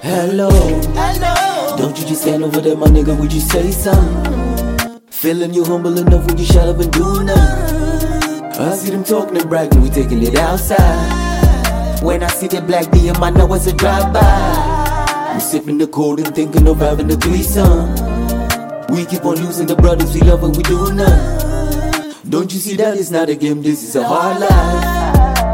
Hello, hello. Don't you just stand over there, my nigga, would you say something? Feeling you humble enough when you shut up and do nothing. I see them talking and bragging, we taking it outside. When I see that black DM, I know it's a drive-by. I'm sipping the cold and thinking of having a threesome. We keep on losing the brothers we love and we do nothing. Don't you see that it's not a game, this is a hard life.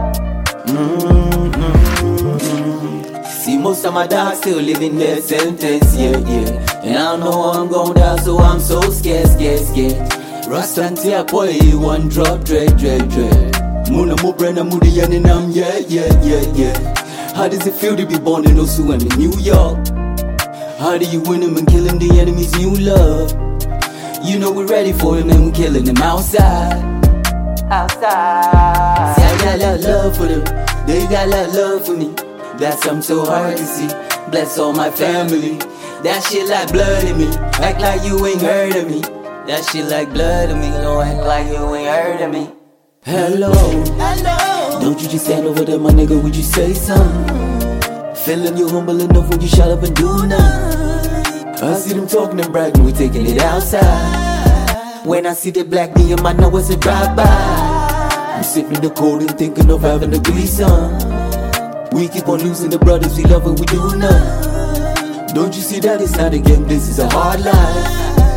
See, most of my dogs still living their sentence, yeah. And I don't know how I'm gon' die, so I'm so scared. Rasta until boy, one drop, dread. Muna mo brenda mudi yaninam, yeah. How does it feel to be born in Osu and in New York? How do you win them and killing the enemy's new love? You know we're ready for him and we're killing him outside. See, I got that love for them, they got that love for me. That's something so hard to see. Bless all my family. That shit like blood in me. Act like you ain't heard of me. That shit like blood in me. Don't act like you ain't heard of me. Hello. Don't you just stand over there, my nigga, would you say something? Feeling you humble enough when you shut up and do nothing. I see them talking and bragging, we taking it outside. When I see the black DM, I know it's a drive-by. I'm sipping the cold and thinking of having a threesome. We keep on losing the brothers we love and we do nothing. Don't you see that it's not a game, this is a hard life.